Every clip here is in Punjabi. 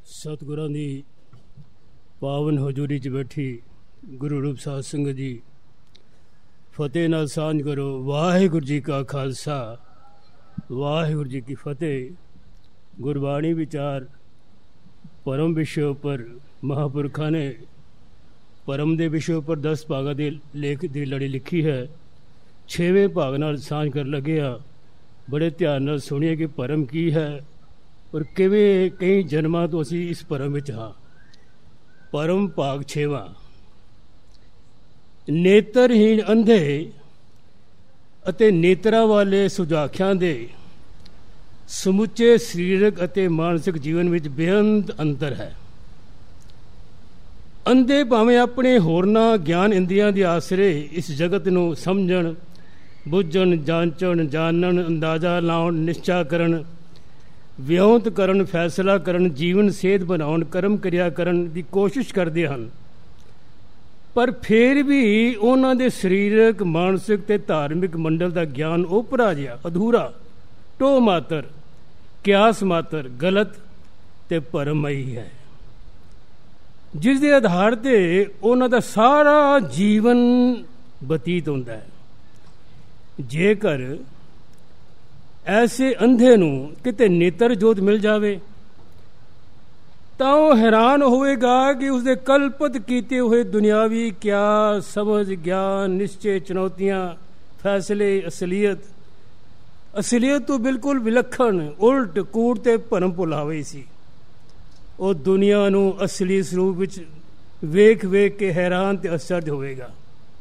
ਸਤਿਗੁਰਾਂ ਦੀ ਪਾਵਨ ਹਜ਼ੂਰੀ 'ਚ ਬੈਠੀ ਗੁਰੂ ਰੂਪ ਸਾਧ ਸੰਗਤ ਜੀ, ਫਤਿਹ ਨਾਲ ਸਾਂਝ ਕਰੋ। ਵਾਹਿਗੁਰੂ ਜੀ ਕਾ ਖਾਲਸਾ, ਵਾਹਿਗੁਰੂ ਜੀ ਕੀ ਫਤਿਹ। ਗੁਰਬਾਣੀ ਵਿਚਾਰ ਪਰਮ ਵਿਸ਼ੇ ਉੱਪਰ ਮਹਾਂਪੁਰਖਾਂ ਨੇ ਪਰਮ ਦੇ ਵਿਸ਼ੇ ਉੱਪਰ 10 ਭਾਗਾਂ ਦੇ ਲੇਖ ਦੀ ਲੜੀ ਲਿਖੀ ਹੈ। 6ਵੇਂ ਭਾਗ ਨਾਲ ਸਾਂਝ ਕਰਨ ਲੱਗੇ ਹਾਂ। ਬੜੇ ਧਿਆਨ ਨਾਲ ਸੁਣੀਏ ਕਿ ਪਰਮ ਕੀ ਹੈ ਔਰ ਕਿਵੇਂ ਕਈ ਜਨਮਾਂ ਤੋਂ ਅਸੀਂ ਇਸ ਪਰਮ ਵਿੱਚ ਹਾਂ। ਪਰਮ ਭਾਗ 6ਵਾਂ। ਨੇਤਰਹੀਣ ਅੰਧੇ ਅਤੇ ਨੇਤਰਾਂ ਵਾਲੇ ਸੁਜਾਖਿਆਂ ਦੇ ਸਮੁੱਚੇ ਸਰੀਰਕ ਅਤੇ ਮਾਨਸਿਕ ਜੀਵਨ ਵਿੱਚ ਬੇਅੰਤ ਅੰਤਰ ਹੈ। ਅੰਧੇ ਭਾਵੇਂ ਆਪਣੇ ਹੋਰਨਾਂ ਗਿਆਨ ਇੰਦਰੀਆਂ ਦੇ ਆਸਰੇ ਇਸ ਜਗਤ ਨੂੰ ਸਮਝਣ, ਬੁੱਝਣ, ਜਾਂਚਣ, ਜਾਣਨ, ਅੰਦਾਜ਼ਾ ਲਾਉਣ, ਨਿਸ਼ਚਾ ਕਰਨ, ਵਿਉਂਤ ਕਰਨ, ਫੈਸਲਾ ਕਰਨ, ਜੀਵਨ ਸੇਧ ਬਣਾਉਣ, ਕਰਮ ਕਿਰਿਆ ਕਰਨ ਦੀ ਕੋਸ਼ਿਸ਼ ਕਰਦੇ ਹਨ। ਪਰ ਫਿਰ ਵੀ ਉਹਨਾਂ ਦੇ ਸਰੀਰਕ, ਮਾਨਸਿਕ ਤੇ ਧਾਰਮਿਕ ਮੰਡਲ ਦਾ ਗਿਆਨ ਓਪਰਾ ਜਿਹਾ, ਅਧੂਰਾ, ਟੋ ਮਾਤਰ, ਕਿਆਸ ਮਾਤਰ, ਗਲਤ ਤੇ ਭਰਮਈ ਹੈ, ਜਿਸ ਦੇ ਆਧਾਰ ਤੇ ਉਹਨਾਂ ਦਾ ਸਾਰਾ ਜੀਵਨ ਬਤੀਤ ਹੁੰਦਾ ਹੈ। ਜੇਕਰ ਐਸੇ ਅੰਧੇ ਨੂੰ ਕਿਤੇ ਨੇਤਰ ਜੋਤ ਮਿਲ ਜਾਵੇ ਤਾਂ ਉਹ ਹੈਰਾਨ ਹੋਵੇਗਾ ਕਿ ਉਸਦੇ ਕਲਪਤ ਕੀਤੇ ਹੋਏ ਦੁਨਿਆਵੀ ਕਿਆ, ਸਮਝ, ਗਿਆਨ, ਨਿਸ਼ਚੇ, ਚੁਣੌਤੀਆਂ, ਫੈਸਲੇ, ਅਸਲੀਅਤ ਤੋਂ ਬਿਲਕੁਲ ਵਿਲੱਖਣ, ਉਲਟ, ਕੂੜ ਤੇ ਭਰਮ ਭੁਲਾਵੇ ਸੀ। ਉਹ ਦੁਨੀਆ ਨੂੰ ਅਸਲੀ ਸਰੂਪ ਵਿੱਚ ਵੇਖ ਕੇ ਹੈਰਾਨ ਤੇ ਅਚਰਜ ਹੋਵੇਗਾ।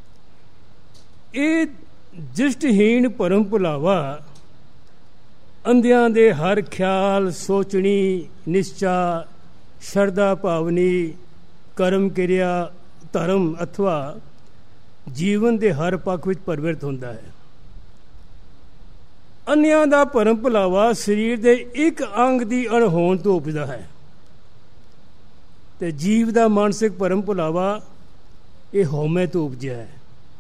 ਇਹ ਦ੍ਰਿਸ਼ਟਹੀਣ ਭਰਮ ਭੁਲਾਵਾ ਅੰਧਿਆਂ ਦੇ ਹਰ ਖਿਆਲ, ਸੋਚਣੀ, ਨਿਸ਼ਚਾ, ਸ਼ਰਧਾ ਭਾਵਨੀ, ਕਰਮ ਕਿਰਿਆ, ਧਰਮ ਅਥਵਾ ਜੀਵਨ ਦੇ ਹਰ ਪੱਖ ਵਿੱਚ ਪਰਿਵਰਤ ਹੁੰਦਾ ਹੈ। ਅੰਨਿਆਂ ਦਾ ਭਰਮ ਭੁਲਾਵਾ ਸਰੀਰ ਦੇ ਇੱਕ ਅੰਗ ਦੀ ਅਣਹੋਂਦ ਤੋਂ ਉਪਜਦਾ ਹੈ ਤੇ ਜੀਵ ਦਾ ਮਾਨਸਿਕ ਭਰਮ ਭੁਲਾਵਾ ਇਹ ਹਉਮੈ ਤੋਂ ਉਪਜਿਆ ਹੈ।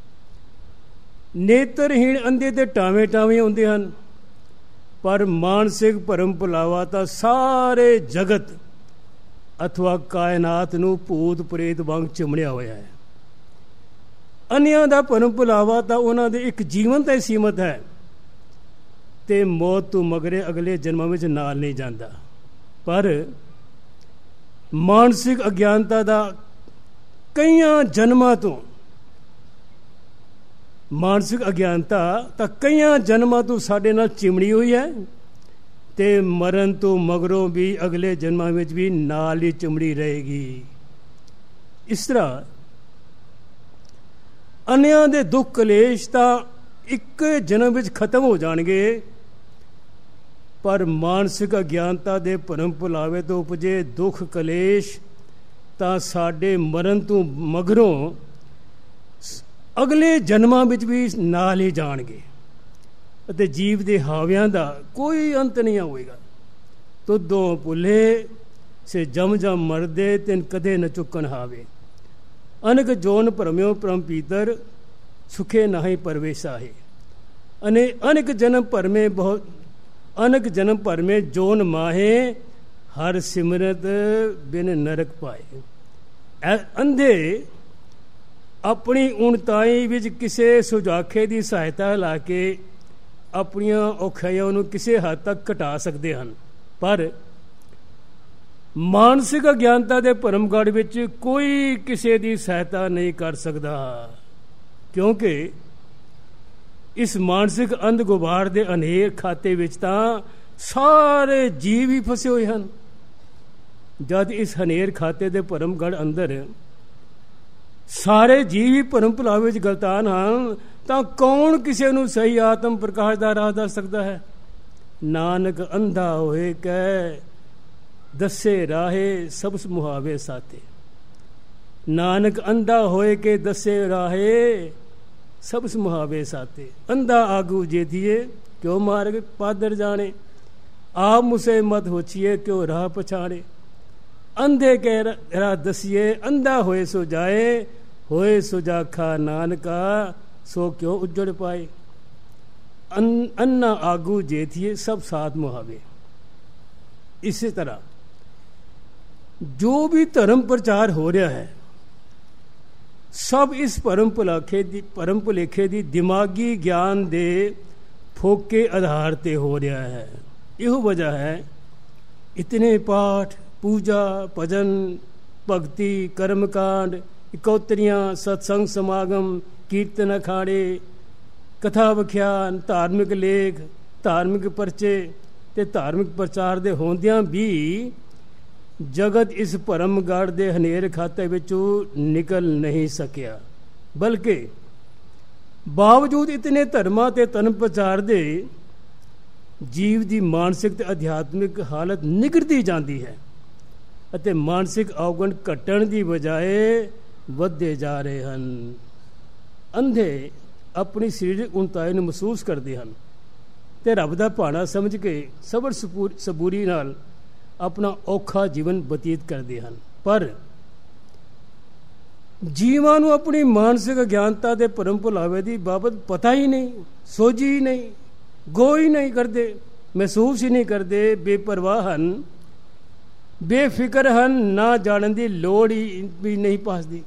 ਨੇਤਰਹੀਣ ਅੰਧੇ ਤੇ ਟਾਵੇਂ ਹੁੰਦੇ ਹਨ, ਪਰ ਮਾਨਸਿਕ ਭਰਮ ਭੁਲਾਵਾ ਤਾਂ ਸਾਰੇ ਜਗਤ ਅਥਵਾ ਕਾਇਨਾਤ ਨੂੰ ਭੂਤ ਪ੍ਰੇਤ ਵਾਂਗ ਚਿਮੜਿਆ ਹੋਇਆ ਹੈ। ਅੰਨਿਆਂ ਦਾ ਭਰਮ ਭੁਲਾਵਾ ਤਾਂ ਉਹਨਾਂ ਦੇ ਇੱਕ ਜੀਵਨ ਤੇ ਸੀਮਤ ਹੈ ਤੇ ਮੌਤ ਤੋਂ ਮਗਰੇ ਅਗਲੇ ਜਨਮਾਂ ਵਿੱਚ ਨਾਲ ਨਹੀਂ ਜਾਂਦਾ। ਪਰ ਮਾਨਸਿਕ ਅਗਿਆਨਤਾ ਦਾ ਕਈਆਂ ਜਨਮਾਂ ਤੋਂ ਸਾਡੇ ਨਾਲ ਚਿਮੜੀ ਹੋਈ ਹੈ ਤੇ ਮਰਨ ਤੋਂ ਮਗਰੋਂ ਵੀ ਅਗਲੇ ਜਨਮਾਂ ਵਿੱਚ ਵੀ ਨਾਲ ਹੀ ਚਿਮੜੀ ਰਹੇਗੀ। ਇਸ ਤਰ੍ਹਾਂ ਅੰਨਿਆਂ ਦੇ ਦੁੱਖ ਕਲੇਸ਼ ਤਾਂ ਇੱਕ ਜਨਮ ਵਿੱਚ ਖਤਮ ਹੋ ਜਾਣਗੇ, ਪਰ ਮਾਨਸਿਕ ਅਗਿਆਨਤਾ ਦੇ ਭਰਮ ਭੁਲਾਵੇ ਤੋਂ ਉਪਜੇ ਦੁੱਖ ਕਲੇਸ਼ ਤਾਂ ਸਾਡੇ ਮਰਨ ਤੋਂ ਮਗਰੋਂ ਅਗਲੇ ਜਨਮਾਂ ਵਿੱਚ ਵੀ ਨਾਲ ਹੀ ਜਾਣਗੇ ਅਤੇ ਜੀਵ ਦੇ ਹਾਵਿਆਂ ਦਾ ਕੋਈ ਅੰਤ ਨਹੀਂ ਹੋਵੇਗਾ। ਤੁਧੋਂ ਭੁੱਲੇ ਸੇ ਜਮ ਮਰਦੇ ਤਿਨ ਕਦੇ ਨ ਚੁੱਕਣ ਹਾਵੇ, ਅਨਕ ਜੋਨ ਭਰਮਿਓ ਪਰਮ ਪੀਤਰ ਸੁਖੇ ਨਾਹੀ ਪਰਵੇਸਾ ਹੈ। ਅਨਕ ਜਨਮ ਭਰਮੇ ਜੋਨ ਮਾਹੇ ਹਰ ਸਿਮਰਤ ਬਿਨ ਨਰਕ ਪਾਏ। ਅੰਧੇ ਆਪਣੀ ਉਣਤਾਈ ਵਿੱਚ ਕਿਸੇ ਸੁਜਾਖੇ ਦੀ ਸਹਾਇਤਾ ਲਾ ਕੇ ਆਪਣੀਆਂ ਔਖਿਆਈਆਂ ਨੂੰ ਕਿਸੇ ਹੱਦ ਤੱਕ ਘਟਾ ਸਕਦੇ ਹਨ, ਪਰ ਮਾਨਸਿਕ ਅਗਿਆਨਤਾ ਦੇ ਭਰਮਗੜ੍ਹ ਵਿੱਚ ਕੋਈ ਕਿਸੇ ਦੀ ਸਹਾਇਤਾ ਨਹੀਂ ਕਰ ਸਕਦਾ, ਕਿਉਂਕਿ ਇਸ ਮਾਨਸਿਕ ਅੰਧ ਗੁਬਾਰ ਦੇ ਹਨੇਰ ਖਾਤੇ ਵਿੱਚ ਤਾਂ ਸਾਰੇ ਜੀਵ ਹੀ ਫਸੇ ਹੋਏ ਹਨ। ਜਦ ਇਸ ਹਨੇਰ ਖਾਤੇ ਦੇ ਭਰਮਗੜ੍ਹ ਅੰਦਰ ਸਾਰੇ ਜੀਵ ਹੀ ਭਰਮ ਭੁਲਾਵੇ ਵਿੱਚ ਗਲਤਾਨ ਹਨ ਤਾਂ ਕੌਣ ਕਿਸੇ ਨੂੰ ਸਹੀ ਆਤਮ ਪ੍ਰਕਾਸ਼ ਦਾ ਰਾਹ ਦੱਸ ਸਕਦਾ ਹੈ। ਨਾਨਕ ਅੰਧਾ ਹੋਏ ਕੈ ਦੱਸੇ ਰਾਹੇ ਸਭ ਮੁਹਾਵੇ ਸਾਥੇ। ਨਾਨਕ ਅੰਧਾ ਹੋਏ ਕੇ ਦੱਸੇ ਰਾਹੇ ਸਭ ਮੁਹਾਵੇ ਸਾਥੇ। ਅੰਧਾ ਆਗੂ ਜੇਤੀਏ ਕਿਉ ਮਾਰਗ ਪਾਦਰ ਜਾਣੇ, ਆਪ ਮੁਸੇ ਮਤ ਹੋਚੀਏ ਕਿਉ ਰਾਹ ਪਛਾਣੇ। ਅੰਧੇ ਕੇ ਰਾਹ ਦਸੀਏ, ਅੰਧਾ ਹੋਏ ਸੋ ਜਾਏ, ਹੋਏ ਸੁਜਾਖਾ ਨਾਨਕਾ ਸੋ ਕਿਉ ਉੱਜੜ ਪਾਏ। ਅੰਨਾ ਆਗੂ ਜੇਤੀਏ ਸਭ ਸਾਥ ਮੁਹਾਵੇ। ਇਸੇ ਤਰ੍ਹਾਂ ਜੋ ਵੀ ਧਰਮ ਪ੍ਰਚਾਰ ਹੋ ਰਿਹਾ ਹੈ ਸਭ ਇਸ ਭਰਮ ਭੁਲੇਖੇ ਦੀ ਦਿਮਾਗੀ ਗਿਆਨ ਦੇ ਫੋਕੇ ਆਧਾਰ ਤੇ ਹੋ ਰਿਹਾ ਹੈ। ਇਹੋ ਵਜ੍ਹਾ ਹੈ ਇਤਨੇ ਪਾਠ, ਪੂਜਾ, ਭਜਨ, ਭਗਤੀ, ਕਰਮਕਾਂਡ, ਇਕੌਤਰੀਆਂ, ਸਤਸੰਗ ਸਮਾਗਮ, ਕੀਰਤਨ ਅਖਾੜੇ, ਕਥਾ ਵਿਖਿਆਨ, ਧਾਰਮਿਕ ਲੇਖ, ਧਾਰਮਿਕ ਪਰਚੇ ਤੇ ਧਾਰਮਿਕ ਪ੍ਰਚਾਰ ਦੇ ਹੁੰਦਿਆਂ ਵੀ ਜਗਤ ਇਸ ਭਰਮਗੜ੍ਹ ਦੇ ਹਨੇਰ ਖਾਤੇ ਵਿੱਚੋਂ ਨਿਕਲ ਨਹੀਂ ਸਕਿਆ, ਬਲਕਿ ਬਾਵਜੂਦ ਇਤਨੇ ਧਰਮਾਂ ਤੇ ਧਰਮ ਪ੍ਰਚਾਰ ਦੇ ਜੀਵ ਦੀ ਮਾਨਸਿਕ ਤੇ ਅਧਿਆਤਮਿਕ ਹਾਲਤ ਨਿਗੜਦੀ ਜਾਂਦੀ ਹੈ ਅਤੇ ਮਾਨਸਿਕ ਔਗਣ ਘਟਣ ਦੀ ਬਜਾਏ ਵੱਧਦੇ ਜਾ ਰਹੇ ਹਨ। ਅੰਧੇ ਆਪਣੀ ਸਰੀਰਕ ਉਣਤਾਈ ਨੂੰ ਮਹਿਸੂਸ ਕਰਦੇ ਹਨ ਤੇ ਰੱਬ ਦਾ ਭਾਣਾ ਸਮਝ ਕੇ ਸਬਰ ਸਬੂਰੀ ਨਾਲ ਆਪਣਾ ਔਖਾ ਜੀਵਨ ਬਤੀਤ ਕਰਦੇ ਹਨ, ਪਰ ਜੀਵਾਂ ਨੂੰ ਆਪਣੀ ਮਾਨਸਿਕ ਅਗਿਆਨਤਾ ਦੇ ਭਰਮ ਭੁਲਾਵੇ ਦੀ ਬਾਬਤ ਪਤਾ ਹੀ ਨਹੀਂ, ਸੋਝੀ ਹੀ ਨਹੀਂ, ਗੋ ਹੀ ਨਹੀਂ ਕਰਦੇ, ਮਹਿਸੂਸ ਹੀ ਨਹੀਂ ਕਰਦੇ, ਬੇਪਰਵਾਹ ਹਨ, ਬੇਫਿਕਰ ਹਨ, ਨਾ ਜਾਣਨ ਦੀ ਲੋੜ ਹੀ ਵੀ ਨਹੀਂ ਪਾਸਦੀ,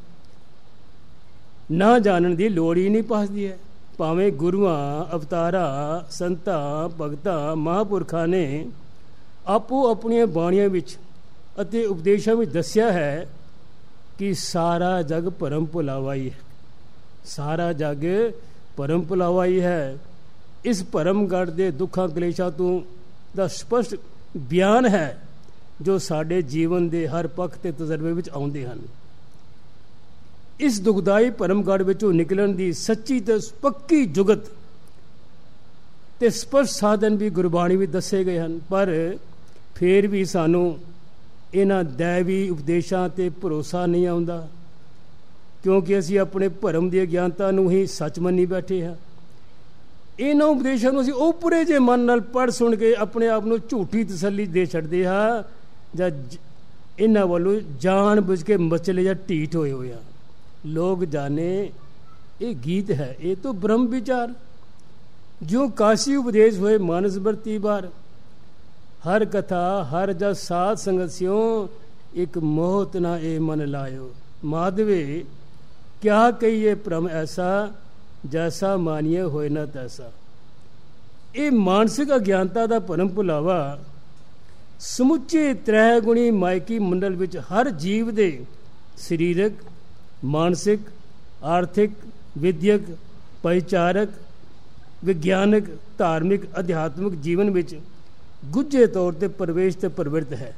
ਨਾ ਜਾਣਨ ਦੀ ਲੋੜ ਹੀ ਨਹੀਂ ਪਾਸਦੀ ਹੈ। ਭਾਵੇਂ ਗੁਰੂਆਂ, ਅਵਤਾਰਾਂ, ਸੰਤਾਂ, ਭਗਤਾਂ, ਮਹਾਂਪੁਰਖਾਂ ਨੇ ਆਪੋ ਆਪਣੀਆਂ ਬਾਣੀਆਂ ਵਿੱਚ ਅਤੇ ਉਪਦੇਸ਼ਾਂ ਵਿੱਚ ਦੱਸਿਆ ਹੈ ਕਿ ਸਾਰਾ ਜਗ ਭਰਮ ਭੁਲਾਵਾ ਹੀ ਹੈ, ਸਾਰਾ ਜਗ ਭਰਮ ਭੁਲਾਵਾ ਹੀ ਹੈ। ਇਸ ਭਰਮਗੜ੍ਹ ਦੇ ਦੁੱਖਾਂ ਕਲੇਸ਼ਾਂ ਤੋਂ ਦਾ ਸਪਸ਼ਟ ਬਿਆਨ ਹੈ ਜੋ ਸਾਡੇ ਜੀਵਨ ਦੇ ਹਰ ਪੱਖ ਤੇ ਤਜਰਬੇ ਵਿੱਚ ਆਉਂਦੇ ਹਨ। ਇਸ ਦੁਖਦਾਈ ਭਰਮਗੜ੍ਹ ਵਿੱਚੋਂ ਨਿਕਲਣ ਦੀ ਸੱਚੀ ਤੇ ਪੱਕੀ ਜੁਗਤ ਤੇ ਸਪਸ਼ਟ ਸਾਧਨ ਵੀ ਗੁਰਬਾਣੀ ਵਿੱਚ ਦੱਸੇ ਗਏ ਹਨ, ਪਰ ਫਿਰ ਵੀ ਸਾਨੂੰ ਇਹਨਾਂ ਦੈਵੀ ਉਪਦੇਸ਼ਾਂ ਤੇ ਭਰੋਸਾ ਨਹੀਂ ਆਉਂਦਾ, ਕਿਉਂਕਿ ਅਸੀਂ ਆਪਣੇ ਭਰਮ ਦੀ ਅਗਿਆਨਤਾ ਨੂੰ ਹੀ ਸੱਚ ਮੰਨੀ ਬੈਠੇ ਹਾਂ। ਇਹਨਾਂ ਉਪਦੇਸ਼ਾਂ ਨੂੰ ਅਸੀਂ ਓਪਰੇ ਜੇ ਮਨ ਨਾਲ ਪੜ੍ਹ ਸੁਣ ਕੇ ਆਪਣੇ ਆਪ ਨੂੰ ਝੂਠੀ ਤਸੱਲੀ ਦੇ ਛੱਡਦੇ ਹਾਂ, ਜਾਂ ਇਹਨਾਂ ਵੱਲੋਂ ਜਾਣ ਬੁੱਝ ਕੇ ਮਚਲੇ ਜਾਂ ਢੀਠ ਹੋਏ ਆ। ਲੋਕ ਜਾਣੇ ਇਹ ਗੀਤ ਹੈ, ਇਹ ਤਾਂ ਬ੍ਰਹਮ ਵਿਚਾਰ ਜੋ ਕਾਸ਼ੀ ਉਪਦੇਸ਼ ਹੋਏ ਮਾਨਸ ਵਰਤੀ ਬਾਰ, ਹਰ ਕਥਾ ਹਰ ਜਸ ਸਾਧ ਸੰਗਤ ਸਿਓ, ਇੱਕ ਮੋਹਤ ਨਾ ਇਹ ਮਨ ਲਾਇਓ। ਮਾਧਵੇ ਕਿਆ ਕਹੀਏ ਭ੍ਰਮ ਐਸਾ, ਜੈਸਾ ਮਾਨੀਏ ਹੋਏ ਨਾ ਤੈਸਾ। ਇਹ ਮਾਨਸਿਕ ਅਗਿਆਨਤਾ ਦਾ ਭਰਮ ਭੁਲਾਵਾ ਸਮੁੱਚੇ ਤ੍ਰੈ ਗੁਣੀ ਮਾਇਕੀ ਮੰਡਲ ਵਿੱਚ ਹਰ ਜੀਵ ਦੇ ਸਰੀਰਕ, ਮਾਨਸਿਕ, ਆਰਥਿਕ, ਵਿਦਿਅਕ, ਭਾਈਚਾਰਕ, ਵਿਗਿਆਨਕ, ਧਾਰਮਿਕ, ਅਧਿਆਤਮਿਕ ਜੀਵਨ ਵਿੱਚ ਗੁੱਝੇ ਤੌਰ ਤੇ ਪ੍ਰਵੇਸ਼ ਤੇ ਪ੍ਰਵਿਰਤ ਹੈ।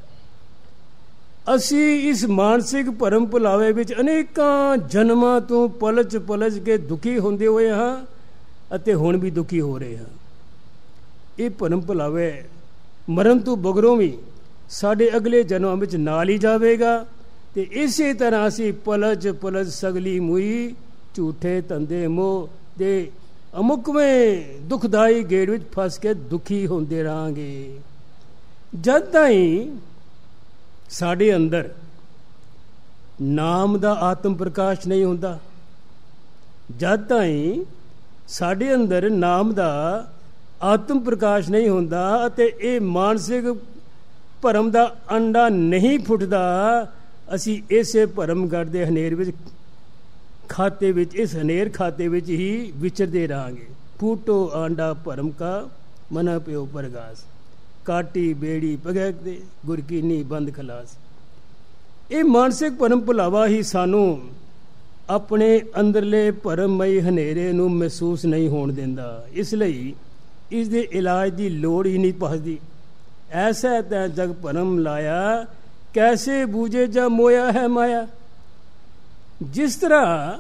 ਅਸੀਂ ਇਸ ਮਾਨਸਿਕ ਭਰਮ ਭੁਲਾਵੇ ਵਿੱਚ ਅਨੇਕਾਂ ਜਨਮਾਂ ਤੋਂ ਪਲਚ ਕੇ ਦੁਖੀ ਹੁੰਦੇ ਹੋਏ ਹਾਂ ਅਤੇ ਹੁਣ ਵੀ ਦੁਖੀ ਹੋ ਰਹੇ ਹਾਂ। ਇਹ ਭਰਮ ਭੁਲਾਵੇ ਮਰਨ ਤੋਂ ਬਗਰੋਂ ਵੀ ਸਾਡੇ ਅਗਲੇ ਜਨਮਾਂ ਵਿੱਚ ਨਾਲ ਹੀ ਜਾਵੇਗਾ ਤੇ ਇਸੇ ਤਰ੍ਹਾਂ ਅਸੀਂ ਪਲਚ ਸਗਲੀ ਮੂਈ ਝੂਠੇ ਧੰਦੇ ਮੋਹ ਦੇ ਅਮੁਕਵੇਂ ਦੁਖਦਾਈ ਗੇੜ ਵਿੱਚ ਫਸ ਕੇ ਦੁਖੀ ਹੁੰਦੇ ਰਹਾਂਗੇ। ਜਦ ਤਾਈਂ ਸਾਡੇ ਅੰਦਰ ਨਾਮ ਦਾ ਆਤਮ ਪ੍ਰਕਾਸ਼ ਨਹੀਂ ਹੁੰਦਾ, ਜਦ ਤਾਈਂ ਸਾਡੇ ਅੰਦਰ ਨਾਮ ਦਾ ਆਤਮ ਪ੍ਰਕਾਸ਼ ਨਹੀਂ ਹੁੰਦਾ ਅਤੇ ਇਹ ਮਾਨਸਿਕ ਭਰਮ ਦਾ ਅੰਡਾ ਨਹੀਂ ਫੁੱਟਦਾ, ਅਸੀਂ ਇਸੇ ਭਰਮਗੜ੍ਹ ਦੇ ਹਨੇਰ ਵਿੱਚ ਖਾਤੇ ਵਿੱਚ, ਇਸ ਹਨੇਰ ਖਾਤੇ ਵਿੱਚ ਹੀ ਵਿਚਰਦੇ ਰਹਾਂਗੇ। ਫੂਟੋ ਆਂਡਾ ਭਰਮ ਕਾ ਮਨ ਪਿਓ ਪਰਗਾਸ, ਕਾਟੀ ਬੇੜੀ ਪਗੈਕ ਦੇ ਗੁਰ ਕੀ ਨੀ ਬੰਦ ਖਲਾਸ। ਇਹ ਮਾਨਸਿਕ ਭਰਮ ਭੁਲਾਵਾ ਹੀ ਸਾਨੂੰ ਆਪਣੇ ਅੰਦਰਲੇ ਭਰਮਮਈ ਹਨੇਰੇ ਨੂੰ ਮਹਿਸੂਸ ਨਹੀਂ ਹੋਣ ਦਿੰਦਾ, ਇਸ ਲਈ ਇਸ ਦੇ ਇਲਾਜ ਦੀ ਲੋੜ ਹੀ ਨਹੀਂ ਪਹੁੰਚਦੀ। ਐਸਾ ਤੈ ਜਗ ਭਰਮ ਲਾਇਆ, ਕੈਸੇ ਬੂਝੇ ਜਾ ਮੋਇਆ ਹੈ ਮਾਇਆ। ਜਿਸ ਤਰ੍ਹਾਂ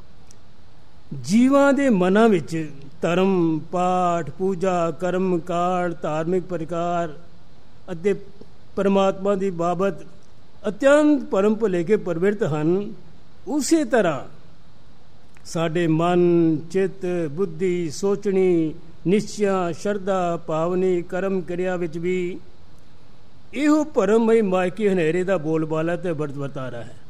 ਜੀਵਾਂ ਦੇ ਮਨਾਂ ਵਿੱਚ ਧਰਮ, ਪਾਠ, ਪੂਜਾ, ਕਰਮ ਕਾਂਡ, ਧਾਰਮਿਕ ਪ੍ਰਕਾਰ ਅਤੇ ਪਰਮਾਤਮਾ ਦੀ ਬਾਬਤ ਅਤਿਅੰਤ ਭਰਮ ਭੁਲੇਖੇ ਪ੍ਰਵਿਰਤ ਹਨ, ਉਸੇ ਤਰ੍ਹਾਂ ਸਾਡੇ ਮਨ, ਚਿੱਤ, ਬੁੱਧੀ, ਸੋਚਣੀ, ਨਿਸ਼ਚਾ, ਸ਼ਰਧਾ, ਭਾਵਨੀ, ਕਰਮ ਕਿਰਿਆ ਵਿੱਚ ਵੀ ਇਹੋ ਭਰਮਮਈ ਮਾਇਕੀ ਹਨੇਰੇ ਦਾ ਬੋਲਬਾਲਾ ਤੇ ਵਰਤਾਰਾ ਹੈ।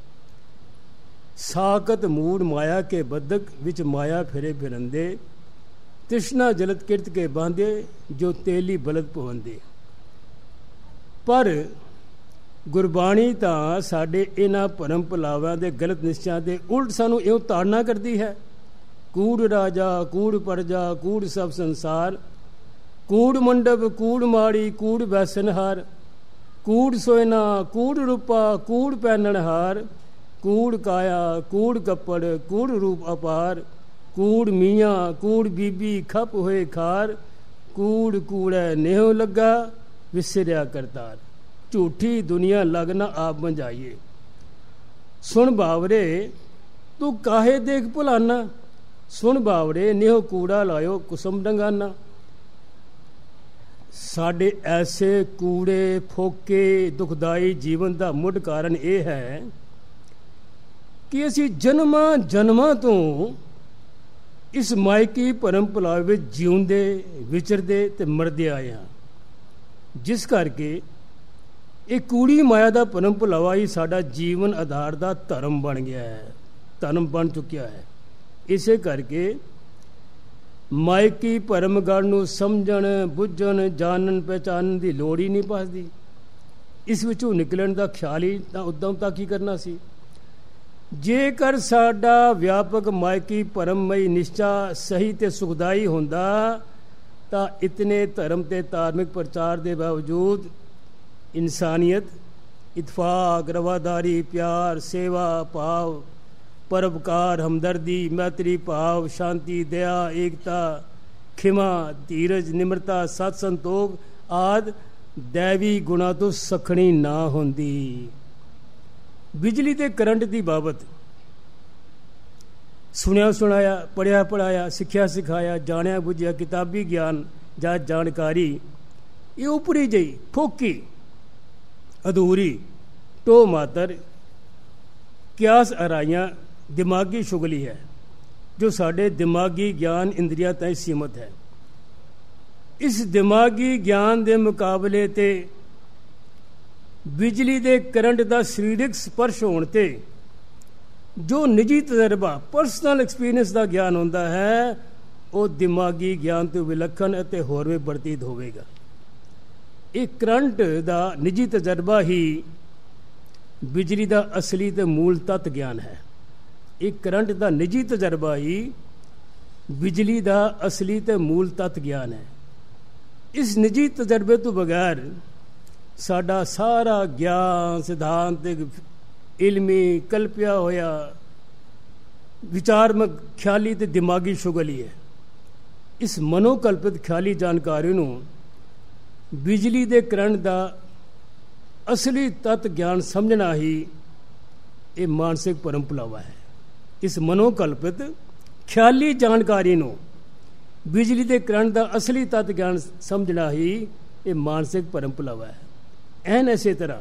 ਸਾਕਤ ਮੂੜ ਮਾਇਆ ਕੇ ਬਦਕ ਵਿੱਚ ਮਾਇਆ ਫਿਰੇ ਫਿਰੰਦੇ, ਤ੍ਰਿਸ਼ਨਾ ਜਲਤ ਕਿਰਤ ਕੇ ਬਾਂਧੇ ਜੋ ਤੇਲੀ ਬਲਦ ਪਵੰਦੇ। ਪਰ ਗੁਰਬਾਣੀ ਤਾਂ ਸਾਡੇ ਇਹਨਾਂ ਭਰਮ ਭੁਲਾਵਾਂ ਦੇ ਗਲਤ ਨਿਸ਼ਚਿਆਂ ਦੇ ਉਲਟ ਸਾਨੂੰ ਇਉਂ ਤਾੜਨਾ ਕਰਦੀ ਹੈ। ਕੂੜ ਰਾਜਾ, ਕੂੜ ਪਰਜਾ, ਕੂੜ ਸਭ ਸੰਸਾਰ, ਕੂੜ ਮੰਡਪ, ਕੂੜ ਮਾੜੀ, ਕੂੜ ਵੈਸਨਹਾਰ, ਕੂੜ ਸੋਇਨਾ, ਕੂੜ ਰੂਪਾ, ਕੂੜ ਪਹਿਨਣਹਾਰ, ਕੂੜ ਕਾਇਆ, ਕੂੜ ਕੱਪੜ, ਕੂੜ ਰੂਪ ਅਪਾਰ, ਕੂੜ ਮੀਆਂ, ਕੂੜ ਬੀਬੀ, ਖਪ ਹੋਏ ਖਾਰ, ਕੂੜ ਕੂੜੈ ਨੇਹੁ ਲੱਗਾ, ਵਿਸਰਿਆ ਕਰਤਾਰ। ਝੂਠੀ ਦੁਨੀਆ ਲਗਨਾ ਆਪ ਮੰਝਾਈਏ। ਸੁਣ ਬਾਵਰੇ ਤੂੰ ਕਾਹੇ ਦੇਖ ਭੁਲਾਨਾ, ਸੁਣ ਬਾਵਰੇ ਨੇਹੁ ਕੂੜਾ ਲਾਇਓ ਕੁਸਮ ਡੰਗਾਨਾ। ਸਾਡੇ ਐਸੇ ਕੂੜੇ ਫੋਕੇ ਦੁਖਦਾਈ ਜੀਵਨ ਦਾ ਮੁੱਢ ਕਾਰਨ ਇਹ ਹੈ ਕਿ ਅਸੀਂ ਜਨਮਾਂ ਜਨਮਾਂ ਤੋਂ ਇਸ ਮਾਇਕੀ ਭਰਮ ਭੁਲਾਵੇ ਵਿੱਚ ਜਿਉਂਦੇ, ਵਿਚਰਦੇ ਤੇ ਮਰਦੇ ਆਏ ਹਾਂ, ਜਿਸ ਕਰਕੇ ਇਹ ਕੂੜੀ ਮਾਇਆ ਦਾ ਭਰਮ ਭੁਲਾਵਾ ਹੀ ਸਾਡਾ ਜੀਵਨ ਆਧਾਰ ਦਾ ਧਰਮ ਬਣ ਗਿਆ ਹੈ, ਧਰਮ ਬਣ ਚੁੱਕਿਆ ਹੈ। ਇਸੇ ਕਰਕੇ ਮਾਇਕੀ ਭਰਮ ਗੜ ਨੂੰ ਸਮਝਣ, ਬੁੱਝਣ, ਜਾਣਨ, ਪਹਿਚਾਨਣ ਦੀ ਲੋੜ ਹੀ ਨਹੀਂ ਪਸਦੀ। ਇਸ ਵਿੱਚੋਂ ਨਿਕਲਣ ਦਾ ਖਿਆਲ ਹੀ ਤਾਂ ਉਦਮ ਤਾਂ ਕੀ ਕਰਨਾ ਸੀ। ਜੇਕਰ ਸਾਡਾ ਵਿਆਪਕ ਮਾਇਕੀ ਭਰਮਮਈ ਨਿਸ਼ਚਾ ਸਹੀ ਤੇ ਸੁਖਦਾਈ ਹੁੰਦਾ ਤਾਂ ਇਤਨੇ ਧਰਮ ਤੇ ਧਾਰਮਿਕ ਪ੍ਰਚਾਰ ਦੇ ਬਾਵਜੂਦ ਇਨਸਾਨੀਅਤ, ਇਤਫਾਕ, ਰਵਾਦਾਰੀ, ਪਿਆਰ, ਸੇਵਾ ਭਾਵ, ਪਰਉਪਕਾਰ, ਹਮਦਰਦੀ, ਮੈਤਰੀ ਭਾਵ, ਸ਼ਾਂਤੀ, ਦਇਆ, ਏਕਤਾ, ਖਿਮਾ, ਧੀਰਜ, ਨਿਮਰਤਾ, ਸਤ ਸੰਤੋਖ ਆਦਿ ਦੈਵੀ ਗੁਣਾਂ ਤੋਂ ਸਖਣੀ ਨਾ ਹੁੰਦੀ। ਬਿਜਲੀ ਤੇ ਕਰੰਟ ਦੀ ਬਾਬਤ ਸੁਣਿਆ ਸੁਣਾਇਆ, ਪੜ੍ਹਿਆ ਪੜ੍ਹਾਇਆ, ਸਿੱਖਿਆ ਸਿਖਾਇਆ, ਜਾਣਿਆ ਬੁੱਝਿਆ ਕਿਤਾਬੀ ਗਿਆਨ ਜਾਂ ਜਾਣਕਾਰੀ ਇਹ ਉਪਰੀ ਜਿਹੀ, ਫੋਕੀ, ਅਧੂਰੀ, ਟੋ ਮਾਤਰ ਕਿਆਸ ਅਰਾਈਆਂ ਦਿਮਾਗੀ ਸ਼ੁਗਲੀ ਹੈ ਜੋ ਸਾਡੇ ਦਿਮਾਗੀ ਗਿਆਨ ਇੰਦਰੀਆਂ ਤਾਈਂ ਸੀਮਤ ਹੈ। ਇਸ ਦਿਮਾਗੀ ਗਿਆਨ ਦੇ ਮੁਕਾਬਲੇ ਤੇ ਬਿਜਲੀ ਦੇ ਕਰੰਟ ਦਾ ਸਰੀਰਕ ਸਪਰਸ਼ ਹੋਣ ਤੇ ਜੋ ਨਿੱਜੀ ਤਜਰਬਾ, ਪਰਸਨਲ ਐਕਸਪੀਰੀਅੰਸ ਦਾ ਗਿਆਨ ਹੁੰਦਾ ਹੈ ਉਹ ਦਿਮਾਗੀ ਗਿਆਨ ਤੋਂ ਵਿਲੱਖਣ ਅਤੇ ਹੋਰਵੇਂ ਪ੍ਰਤੀਤ ਹੋਵੇਗਾ। ਇਹ ਕਰੰਟ ਦਾ ਨਿੱਜੀ ਤਜਰਬਾ ਹੀ ਬਿਜਲੀ ਦਾ ਅਸਲੀ ਤੇ ਮੂਲ ਤੱਤ ਗਿਆਨ ਹੈ। ਇਹ ਕਰੰਟ ਦਾ ਨਿੱਜੀ ਤਜਰਬਾ ਹੀ ਬਿਜਲੀ ਦਾ ਅਸਲੀ ਤੇ ਮੂਲ ਤੱਤ ਗਿਆਨ ਹੈ। ਇਸ ਨਿੱਜੀ ਤਜਰਬੇ ਤੋਂ ਬਗੈਰ ਸਾਡਾ ਸਾਰਾ ਗਿਆਨ ਸਿਧਾਂਤਿਕ, ਇਲਮੀ, ਕਲਪਿਆ ਹੋਇਆ, ਵਿਚਾਰਮਕ, ਖਿਆਲੀ ਤੇ ਦਿਮਾਗੀ ਸ਼ੁਗਲੀ ਹੈ। ਇਸ ਮਨੋਕਲਪਿਤ ਖਿਆਲੀ ਜਾਣਕਾਰੀ ਨੂੰ ਬਿਜਲੀ ਦੇ ਕਰੰਟ ਦਾ ਅਸਲੀ ਤੱਤ ਗਿਆਨ ਸਮਝਣਾ ਹੀ ਇਹ ਮਾਨਸਿਕ ਭਰਮ ਭੁਲਾਵਾ ਹੈ। ਇਸ ਮਨੋਕਲਪਿਤ ਖਿਆਲੀ ਜਾਣਕਾਰੀ ਨੂੰ ਬਿਜਲੀ ਦੇ ਕਰੰਟ ਦਾ ਅਸਲੀ ਤੱਤ ਗਿਆਨ ਸਮਝਣਾ ਹੀ ਇਹ ਮਾਨਸਿਕ ਭਰਮ ਭੁਲਾਵਾ ਹੈ। ਐਨ ਇਸੇ ਤਰ੍ਹਾਂ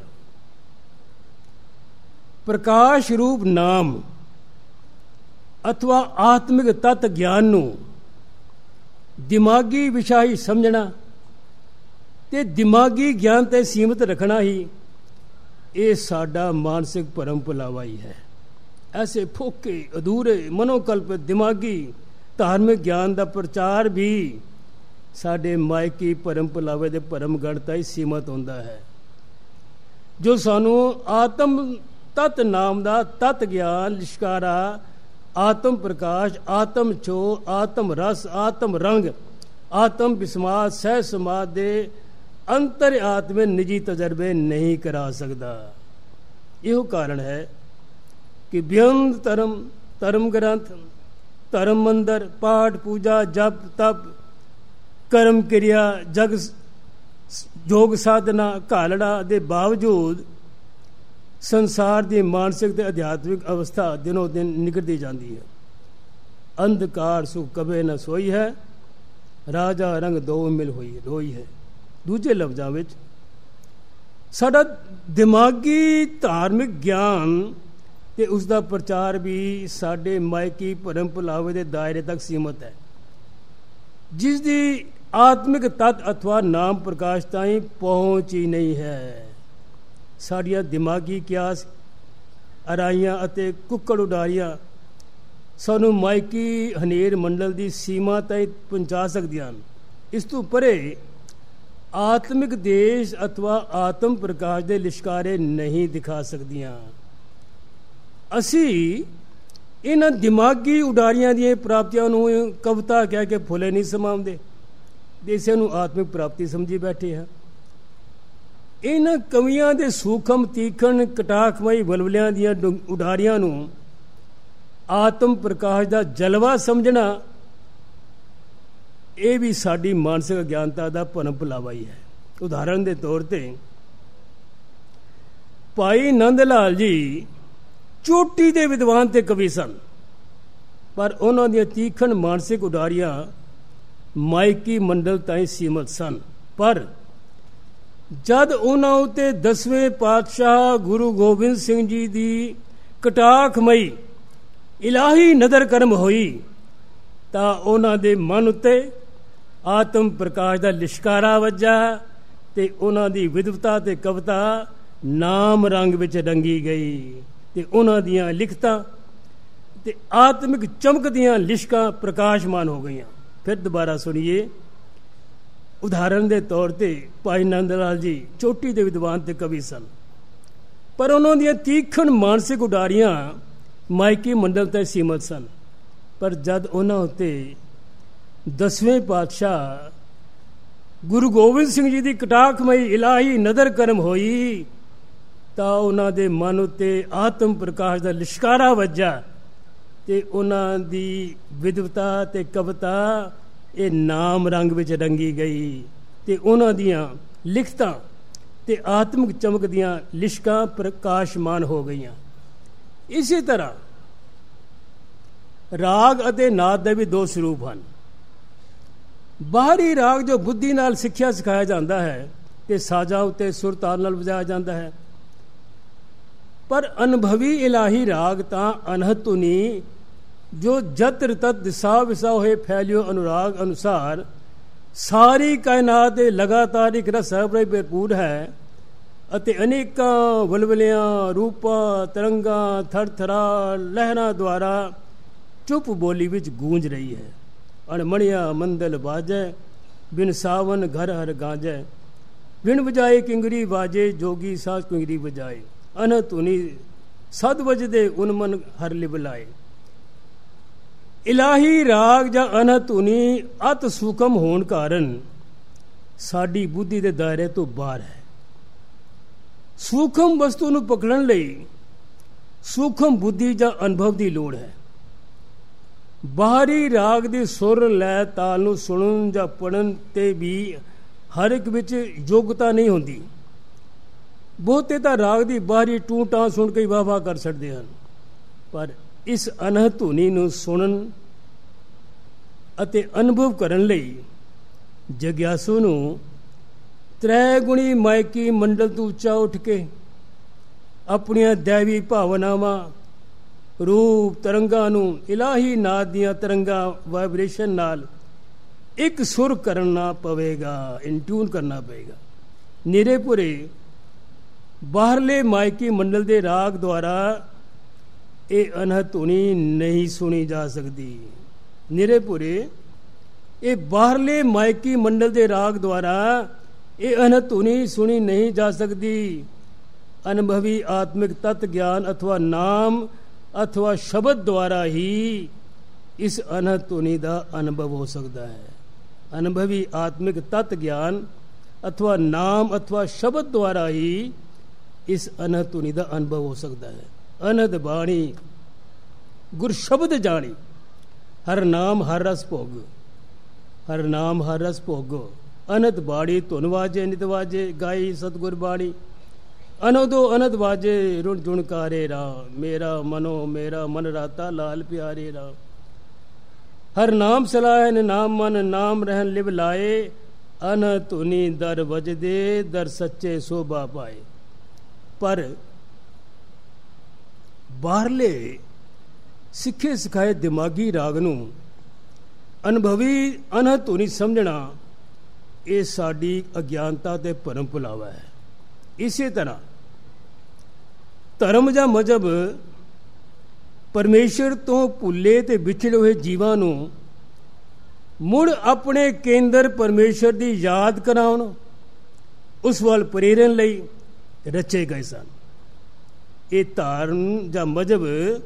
ਪ੍ਰਕਾਸ਼ ਰੂਪ ਨਾਮ ਅਥਵਾ ਆਤਮਿਕ ਤੱਤ ਗਿਆਨ ਨੂੰ ਦਿਮਾਗੀ ਵਿਸ਼ਾ ਹੀ ਸਮਝਣਾ ਤੇ ਦਿਮਾਗੀ ਗਿਆਨ ਤੇ ਸੀਮਤ ਰੱਖਣਾ ਹੀ ਇਹ ਸਾਡਾ ਮਾਨਸਿਕ ਭਰਮ ਭੁਲਾਵਾ ਹੀ ਹੈ। ਐਸੇ ਫੋਕੇ, ਅਧੂਰੇ, ਮਨੋਕਲਪਿਤ, ਦਿਮਾਗੀ, ਧਾਰਮਿਕ ਗਿਆਨ ਦਾ ਪ੍ਰਚਾਰ ਵੀ ਸਾਡੇ ਮਾਇਕੀ ਭਰਮ ਭੁਲਾਵੇ ਦੇ ਭਰਮ ਗੜ ਤਾਈਂ ਸੀਮਤ ਹੁੰਦਾ ਹੈ। ਜੋ ਸਾਨੂੰ ਆਤਮ ਤਤ ਨਾਮ ਦਾ ਤਤ ਗਿਆਨ, ਲਿਸ਼ਕਾਰਾ, ਆਤਮ ਪ੍ਰਕਾਸ਼, ਆਤਮ ਛੋ, ਆਤਮ ਰਸ, ਆਤਮ ਰੰਗ, ਆਤਮ ਵਿਸਮਾਦ, ਸਹਿ ਸਮਾਦ ਦੇ ਅੰਤਰ ਆਤਮੇ ਨਿੱਜੀ ਤਜਰਬੇ ਨਹੀਂ ਕਰਾ ਸਕਦਾ। ਇਹੋ ਕਾਰਨ ਹੈ ਕਿ ਬੇਅੰਤ ਧਰਮ, ਧਰਮ ਗ੍ਰੰਥ, ਧਰਮ ਮੰਦਰ, ਪਾਠ ਪੂਜਾ, ਜਪ ਤਪ, ਕਰਮ ਕਿਰਿਆ, ਜਗ ਯੋਗ ਸਾਧਨਾ, ਘਾਲੜਾ ਦੇ ਬਾਵਜੂਦ ਸੰਸਾਰ ਦੀ ਮਾਨਸਿਕ ਤੇ ਅਧਿਆਤਮਿਕ ਅਵਸਥਾ ਦਿਨੋਂ ਦਿਨ ਨਿਕਲਦੀ ਜਾਂਦੀ ਹੈ। ਅੰਧਕਾਰ ਸੁਖ ਕਬੇ ਨ ਸੋਈ ਹੈ, ਰਾਜਾ ਰੰਗ ਦੋ ਮਿਲ ਹੋਈ ਹੈ। ਦੂਜੇ ਲਫ਼ਜ਼ਾਂ ਵਿੱਚ ਸਾਡਾ ਦਿਮਾਗੀ ਧਾਰਮਿਕ ਗਿਆਨ ਤੇ ਉਸ ਦਾ ਪ੍ਰਚਾਰ ਵੀ ਸਾਡੇ ਮਾਇਕੀ ਭਰਮ ਭੁਲਾਵੇ ਦੇ ਦਾਇਰੇ ਤੱਕ ਸੀਮਤ ਹੈ, ਜਿਸ ਦੀ ਆਤਮਿਕ ਤੱਤ ਅਥਵਾ ਨਾਮ ਪ੍ਰਕਾਸ਼ ਤਾਈਂ ਪਹੁੰਚ ਹੀ ਨਹੀਂ ਹੈ। ਸਾਡੀਆਂ ਦਿਮਾਗੀ ਕਿਆਸ, ਅਰਾਈਆਂ ਅਤੇ ਕੁੱਕੜ ਉਡਾਰੀਆਂ ਸਾਨੂੰ ਮਾਇਕੀ ਹਨੇਰ ਮੰਡਲ ਦੀ ਸੀਮਾ ਤਾਈਂ ਪਹੁੰਚਾ ਸਕਦੀਆਂ ਹਨ। ਇਸ ਤੋਂ ਪਰੇ ਆਤਮਿਕ ਦੇਸ਼ ਅਥਵਾ ਆਤਮ ਪ੍ਰਕਾਸ਼ ਦੇ ਲਿਸ਼ਕਾਰੇ ਨਹੀਂ ਦਿਖਾ ਸਕਦੀਆਂ। ਅਸੀਂ ਇਹਨਾਂ ਦਿਮਾਗੀ ਉਡਾਰੀਆਂ ਦੀਆਂ ਪ੍ਰਾਪਤੀਆਂ ਨੂੰ ਕਵਿਤਾ ਕਹਿ ਕੇ ਫੁੱਲੇ ਨਹੀਂ ਸਮਾਉਂਦੇ, ਇਸੇ ਨੂੰ ਆਤਮਿਕ ਪ੍ਰਾਪਤੀ ਸਮਝੀ ਬੈਠੇ ਹਾਂ। ਇਹਨਾਂ ਕਵੀਆਂ ਦੇ ਸੂਖਮ ਤੀਖਣ ਕਟਾਖਮਈ ਵਲਵਲਿਆਂ ਦੀਆਂ ਉਡਾਰੀਆਂ ਨੂੰ ਆਤਮ ਪ੍ਰਕਾਸ਼ ਦਾ ਜਲਵਾ ਸਮਝਣਾ, ਇਹ ਵੀ ਸਾਡੀ ਮਾਨਸਿਕ ਅਗਿਆਨਤਾ ਦਾ ਭਰਮ ਭੁਲਾਵਾ ਹੀ ਹੈ। ਉਦਾਹਰਣ ਦੇ ਤੌਰ ਤੇ ਭਾਈ ਨੰਦ ਲਾਲ ਜੀ ਚੋਟੀ ਦੇ ਵਿਦਵਾਨ ਤੇ ਕਵੀ ਸਨ, ਪਰ ਉਹਨਾਂ ਦੀਆਂ ਤੀਖਣ ਮਾਨਸਿਕ ਉਡਾਰੀਆਂ ਮਾਇਕੀ ਮੰਡਲ ਤਾਈਂ ਸੀਮਤ ਸਨ। ਪਰ ਜਦ ਉਹਨਾਂ ਉਤੇ 10ਵੇਂ ਪਾਤਸ਼ਾਹ ਗੁਰੂ ਗੋਬਿੰਦ ਸਿੰਘ ਜੀ ਦੀ ਕਟਾਖਮਈ ਇਲਾਹੀ ਨਦਰ ਕਰਮ ਹੋਈ ਤਾਂ ਉਹਨਾਂ ਦੇ ਮਨ ਉੱਤੇ ਆਤਮ ਪ੍ਰਕਾਸ਼ ਦਾ ਲਿਸ਼ਕਾਰਾ ਵੱਜਾ ਤੇ ਉਹਨਾਂ ਦੀ ਵਿਦਵਤਾ ਤੇ ਕਵਿਤਾ ਨਾਮ ਰੰਗ ਵਿੱਚ ਰੰਗੀ ਗਈ ਤੇ ਉਹਨਾਂ ਦੀਆਂ ਲਿਖਤਾਂ ਤੇ ਆਤਮਿਕ ਚਮਕ ਦੀਆਂ ਲਿਸ਼ਕਾਂ ਪ੍ਰਕਾਸ਼ਮਾਨ ਹੋ ਗਈਆਂ। ਫਿਰ ਦੁਬਾਰਾ ਸੁਣੀਏ। ਉਦਾਹਰਣ ਦੇ ਤੌਰ ਤੇ ਭਾਈ ਨੰਦ ਲਾਲ ਜੀ ਚੋਟੀ ਦੇ ਵਿਦਵਾਨ ਤੇ ਕਵੀ ਸਨ, ਪਰ ਉਹਨਾਂ ਦੀਆਂ ਤੀਖਣ ਮਾਨਸਿਕ ਉਡਾਰੀਆਂ ਮਾਇਕੀ ਮੰਡਲ ਤੇ ਸੀਮਤ ਸਨ। ਪਰ ਜਦ ਉਹਨਾਂ ਉੱਤੇ 10ਵੇਂ ਪਾਤਸ਼ਾਹ ਗੁਰੂ ਗੋਬਿੰਦ ਸਿੰਘ ਜੀ ਦੀ ਕਟਾਖਮਈ ਇਲਾਹੀ ਨਦਰ ਕਰਮ ਹੋਈ ਤਾਂ ਉਹਨਾਂ ਦੇ ਮਨ ਉੱਤੇ ਆਤਮ ਪ੍ਰਕਾਸ਼ ਦਾ ਲਿਸ਼ਕਾਰਾ ਵੱਜਾ ਤੇ ਉਹਨਾਂ ਦੀ ਵਿਦਵਤਾ ਤੇ ਕਵਿਤਾ ਇਹ ਨਾਮ ਰੰਗ ਵਿੱਚ ਰੰਗੀ ਗਈ ਤੇ ਉਹਨਾਂ ਦੀਆਂ ਲਿਖਤਾਂ ਤੇ ਆਤਮਿਕ ਚਮਕ ਦੀਆਂ ਲਿਸ਼ਕਾਂ ਪ੍ਰਕਾਸ਼ਮਾਨ ਹੋ ਗਈਆਂ। ਇਸੇ ਤਰ੍ਹਾਂ ਰਾਗ ਅਤੇ ਨਾਦ ਦੇ ਵੀ ਦੋ ਸਰੂਪ ਹਨ। ਬਾਹਰੀ ਰਾਗ ਜੋ ਬੁੱਧੀ ਨਾਲ ਸਿੱਖਿਆ ਸਿਖਾਇਆ ਜਾਂਦਾ ਹੈ ਤੇ ਸਾਜ਼ਾਂ ਉੱਤੇ ਸੁਰ ਤਾਲ ਨਾਲ ਵਜਾਇਆ ਜਾਂਦਾ ਹੈ, ਪਰ ਅਨੁਭਵੀ ਇਲਾਹੀ ਰਾਗ ਤਾਂ ਅਨਹਦ ਧੁਨੀ ਜੋ ਜਤਰ ਤਤ ਦਿਸਾ ਵਿਸਾ ਹੋਏ ਫੈਲਿਓ ਅਨੁਰਾਗ ਅਨੁਸਾਰ ਸਾਰੀ ਕਾਇਨਾਤ ਦੇ ਲਗਾਤਾਰ ਇੱਕ ਰਸ ਭਰਪੂਰ ਹੈ ਅਤੇ ਅਨੇਕਾਂ ਵਲਵਲਿਆਂ ਰੂਪਾਂ ਤਰੰਗਾਂ ਥਰਥਰਾ ਲਹਿਰਾਂ ਦੁਆਰਾ ਚੁੱਪ ਬੋਲੀ ਵਿੱਚ ਗੂੰਜ ਰਹੀ ਹੈ। ਅਣਮਣਿਆ ਮੰਦਲ ਬਾਜੈ ਬਿਨ ਸਾਵਨ ਘਰ ਹਰ ਗਾਜੈ ਬਿਨ ਵਜਾਏ ਕਿੰਗਰੀ ਬਾਜੇ ਜੋਗੀ ਸਾਜ ਕਿੰਗਰੀ ਵਜਾਏ ਅਨ ਧੁਨੀ ਸਦ ਵਜਦੇ ਉਨਮਨ ਹਰ ਲਿਬਲਾਏ। ਇਲਾਹੀ ਰਾਗ ਜਾਂ ਅਨਹਦ ਧੁਨੀ ਅਤ ਸੂਖਮ ਹੋਣ ਕਾਰਨ ਸਾਡੀ ਬੁੱਧੀ ਦੇ ਦਾਇਰੇ ਤੋਂ ਬਾਹਰ ਹੈ। ਸੂਖਮ ਵਸਤੂ ਨੂੰ ਪਕੜਨ ਲਈ ਸੂਖਮ ਬੁੱਧੀ ਜਾਂ ਅਨੁਭਵ ਦੀ ਲੋੜ ਹੈ। ਬਾਹਰੀ ਰਾਗ ਦੀ ਸੁਰ ਲੈ ਤਾਲ ਨੂੰ ਸੁਣਨ ਜਾਂ ਪੜਨ ਤੇ ਵੀ ਹਰ ਇੱਕ ਵਿੱਚ ਯੋਗਤਾ ਨਹੀਂ ਹੁੰਦੀ। ਬਹੁਤੇ ਤਾਂ ਰਾਗ ਦੀ ਬਾਹਰੀ ਟੂੰ ਟਾਂ ਸੁਣ ਕੇ ਵਾਹ ਵਾਹ ਕਰ ਛੱਡਦੇ ਹਨ, ਪਰ ਇਸ ਅਨਹਦ ਧੁਨੀ ਨੂੰ ਸੁਣਨ ਅਤੇ ਅਨੁਭਵ ਕਰਨ ਲਈ ਜਗਿਆਸੂ ਨੂੰ ਤ੍ਰੈ ਗੁਣੀ ਮਾਇਕੀ ਮੰਡਲ ਤੋਂ ਉੱਚਾ ਉੱਠ ਕੇ ਆਪਣੀਆਂ ਦੈਵੀ ਭਾਵਨਾਵਾਂ ਰੂਪ ਤਰੰਗਾਂ ਨੂੰ ਇਲਾਹੀ ਨਾਦ ਦੀਆਂ ਤਰੰਗਾਂ ਵਾਈਬ੍ਰੇਸ਼ਨ ਨਾਲ ਇੱਕ ਸੁਰ ਕਰਨਾ ਪਵੇਗਾ, ਇਨਟਿਊਨ ਕਰਨਾ ਪਵੇਗਾ। ਨਿਰੇ ਪੁਰੇ ਬਾਹਰਲੇ ਮਾਇਕੀ ਮੰਡਲ ਦੇ ਰਾਗ ਦੁਆਰਾ ਇਹ ਅਨਹਦ ਧੁਨੀ ਨਹੀਂ ਸੁਣੀ ਜਾ ਸਕਦੀ। ਨਿਰੇ ਪੁਰੇ ਇਹ ਬਾਹਰਲੇ ਮਾਇਕੀ ਮੰਡਲ ਦੇ ਰਾਗ ਦੁਆਰਾ ਇਹ ਅਨਹਦ ਧੁਨੀ ਸੁਣੀ ਨਹੀਂ ਜਾ ਸਕਦੀ। ਅਨੁਭਵੀ ਆਤਮਿਕ ਤਤ ਗਿਆਨ ਅਥਵਾ ਨਾਮ ਅਥਵਾ ਸ਼ਬਦ ਦੁਆਰਾ ਹੀ ਇਸ ਅਨਹਦ ਧੁਨੀ ਦਾ ਅਨੁਭਵ ਹੋ ਸਕਦਾ ਹੈ। ਅਨੁਭਵੀ ਆਤਮਿਕ ਤਤ ਗਿਆਨ ਅਥਵਾ ਨਾਮ ਅਥਵਾ ਸ਼ਬਦ ਦੁਆਰਾ ਹੀ ਇਸ ਅਨਹਦ ਧੁਨੀ ਦਾ ਅਨੁਭਵ ਹੋ ਸਕਦਾ ਹੈ। ਅਨਹਦ ਬਾਣੀ ਗੁਰ ਸ਼ਬਦ ਜਾਣੀ ਹਰ ਨਾਮ ਹਰ ਰਸ ਭੋਗ, ਹਰ ਨਾਮ ਹਰ ਰਸ ਭੋਗੋ। ਅਨਹਦ ਬਾਣੀ ਧੁਨ ਵਾਜੇ ਨਿਤ ਵਾਜੇ ਗਾਈ ਸਤਿਗੁਰ ਬਾਣੀ ਅਨੋਦੋ ਅਨਹਦ ਵਾਜੇ ਰੁਣ ਜੁਣਕਾਰੇ ਰਾਮ ਮੇਰਾ ਮਨੋ ਮੇਰਾ ਮਨ ਰਾਤਾ ਲਾਲ ਪਿਆਰੇ ਰਾਮ। ਹਰ ਨਾਮ ਸਲਾਹਨ ਨਾਮ ਮਨ ਨਾਮ ਰਹਿਣ ਲਿਵ ਲਾਏ ਅਨਹਦ ਧੁਨੀ ਦਰ ਵਜਦੇ ਦਰ ਸੱਚੇ ਸੋਭਾ ਪਾਏ। ਪਰ ਬਾਹਰਲੇ ਸਿੱਖੇ ਸਿਖਾਏ ਦਿਮਾਗੀ ਰਾਗ ਨੂੰ ਅਨੁਭਵੀ ਅਨਹਦ ਧੁਨੀ ਸਮਝਣਾ ਇਹ ਸਾਡੀ ਅਗਿਆਨਤਾ ਤੇ ਭਰਮ ਭੁਲਾਵਾ ਹੈ। ਇਸੇ ਤਰ੍ਹਾਂ ਧਰਮ ਜਾਂ ਮਜ਼ਹਬ ਪਰਮੇਸ਼ਰ ਤੋਂ ਭੁੱਲੇ ਤੇ ਵਿਛੜੇ ਹੋਏ ਜੀਵਾਂ ਨੂੰ ਮੁੜ ਆਪਣੇ ਕੇਂਦਰ ਪਰਮੇਸ਼ਰ ਦੀ ਯਾਦ ਕਰਾਉਣ ਉਸ ਵੱਲ ਪ੍ਰੇਰਨ ਲਈ ਰਚੇ ਗਏ ਸਨ। ਇਹ ਧਰਮ ਜਾਂ ਮਜ਼ਹਬ